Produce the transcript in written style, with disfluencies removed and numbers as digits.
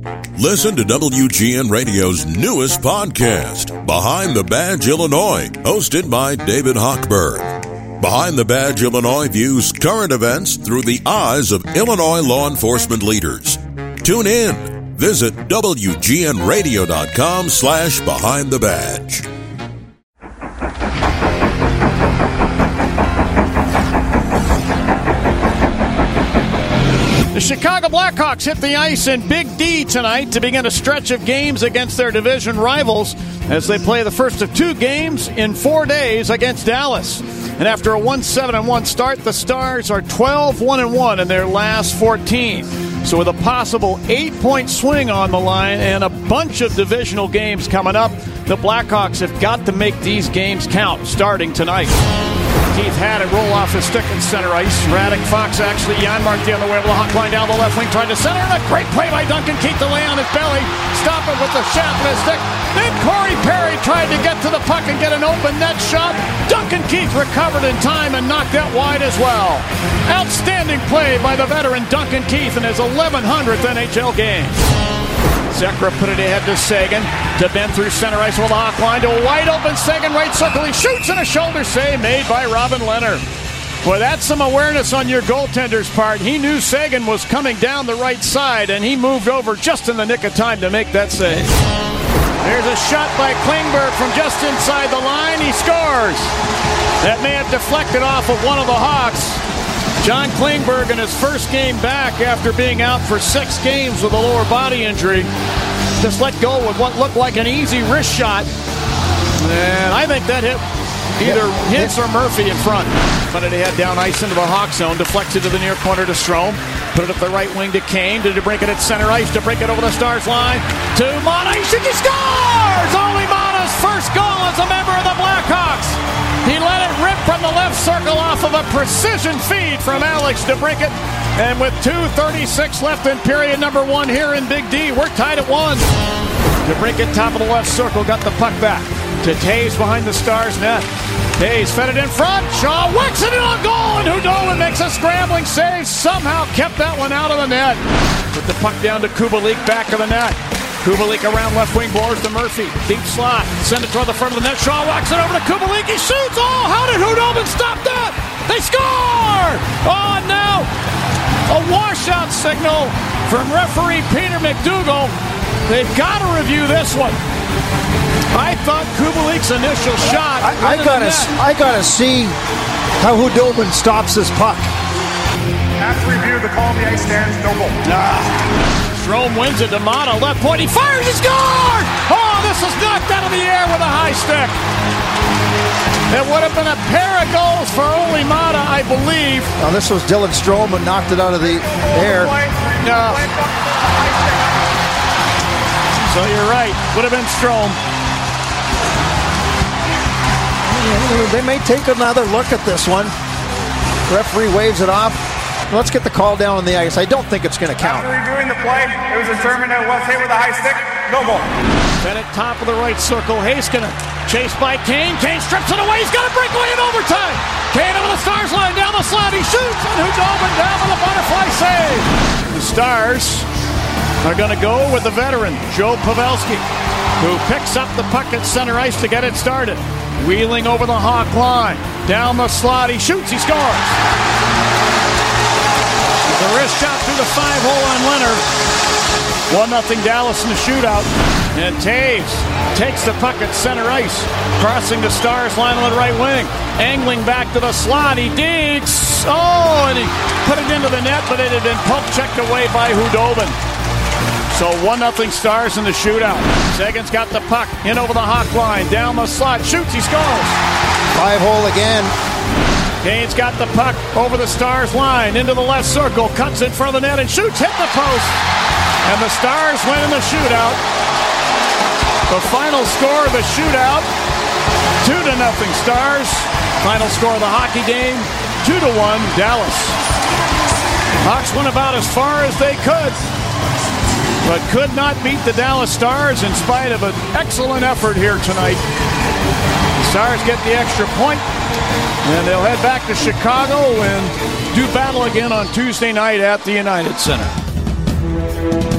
Listen to WGN Radio's newest podcast, Behind the Badge Illinois, hosted by David Hochberg. Behind the Badge Illinois views current events through the eyes of Illinois law enforcement leaders. Tune in. Visit WGNRadio.com/Behind the Badge. The Chicago Blackhawks hit the ice in Big D tonight to begin a stretch of games against their division rivals as they play the first of 2 games in 4 days against Dallas. And after a 1-7-1 start, the Stars are 12-1-1 in their last 14. So with a possible 8-point swing on the line and a bunch of divisional games coming up, the Blackhawks have got to make these games count starting tonight. Keith had it roll off his stick in center ice. Radek, Fox, actually, Janmark the other way. The hawk line down the left wing, trying to center. And a great play by Duncan Keith to lay on his belly. Stop it with the shaft of his stick. Then Corey Perry tried to get to the puck and get an open net shot. Duncan Keith recovered in time and knocked that wide as well. Outstanding play by the veteran Duncan Keith in his 1100th NHL game. Zekra put it ahead to Sagan. To Ben through center ice with the hawk line to a wide open Sagan right circle. He shoots and a shoulder save made by Robin Leonard. Boy, that's some awareness on your goaltender's part. He knew Sagan was coming down the right side, and he moved over just in the nick of time to make that save. There's a shot by Klingberg from just inside the line. He scores. That may have deflected off of one of the Hawks. John Klingberg in his first game back after being out for 6 games with a lower body injury just let go with what looked like an easy wrist shot. And I think that hit either Hintz or Murphy in front. But it had down ice into the Hawk zone, deflected to the near corner to Strome. Put it up the right wing to Kane. To break it at center ice, to break it over the Stars line. To Mata. He scores! Olli Mata's first goal as a member of the Blackhawks. He let it rip from the left circle off of a precision feed from Alex DeBrincat. And with 2:36 left in period number 1 here in Big D, we're tied at 1. DeBrincat, top of the left circle, got the puck back to Taves behind the Stars net. Taves fed it in front. Shaw whacks it in on goal, and Hudobin makes a scrambling save. Somehow kept that one out of the net. Put the puck down to Kubalik, back of the net. Kubalik around left wing, blows to Murphy. Deep slot. Send it toward the front of the net. Shaw whacks it over to Kubalik. He shoots. Oh, how did Hudobin stop that? They score! Oh, now a washout signal from referee Peter McDougall. They've got to review this one. I thought Kubalik's initial shot. I gotta see how Hudobin stops this puck. After review, the call on the ice stands, no goal. Strome wins it to Mata, left point, he fires, he scores! Oh, this is knocked out of the air with a high stick. It would have been a pair of goals for Olli Mata, I believe. Now this was Dylan Strome and knocked it out of the air. No. So you're right, would have been Strome. They may take another look at this one. Referee waves it off. Let's get the call down on the ice. I don't think it's going to count. After reviewing the play, it was determined that it was hit with a high stick. No goal. Bennett, top of the right circle. Heiskanen chased by Kane. Kane strips it away. He's got a breakaway in overtime. Kane over the Stars line, down the slot. He shoots, and Hudobin down with a butterfly save. The Stars are going to go with the veteran, Joe Pavelski, who picks up the puck at center ice to get it started. Wheeling over the Hawk line. Down the slot. He shoots. He scores. The wrist shot through the 5-hole on Leonard. 1-0 Dallas in the shootout. And Taves takes the puck at center ice. Crossing the Stars line on the right wing. Angling back to the slot. He digs. Oh, and he put it into the net, but it had been pump checked away by Hudobin. So 1-0 Stars in the shootout. Sagan's got the puck in over the Hawk line. Down the slot. Shoots. He scores. 5-hole again. Kane's got the puck over the Stars line. Into the left circle. Cuts in front of the net and shoots. Hit the post. And the Stars win in the shootout. The final score of the shootout. 2-0 Stars. Final score of the hockey game. 2-1 Dallas. Hawks went about as far as they could, but could not beat the Dallas Stars in spite of an excellent effort here tonight. The Stars get the extra point, and they'll head back to Chicago and do battle again on Tuesday night at the United Center.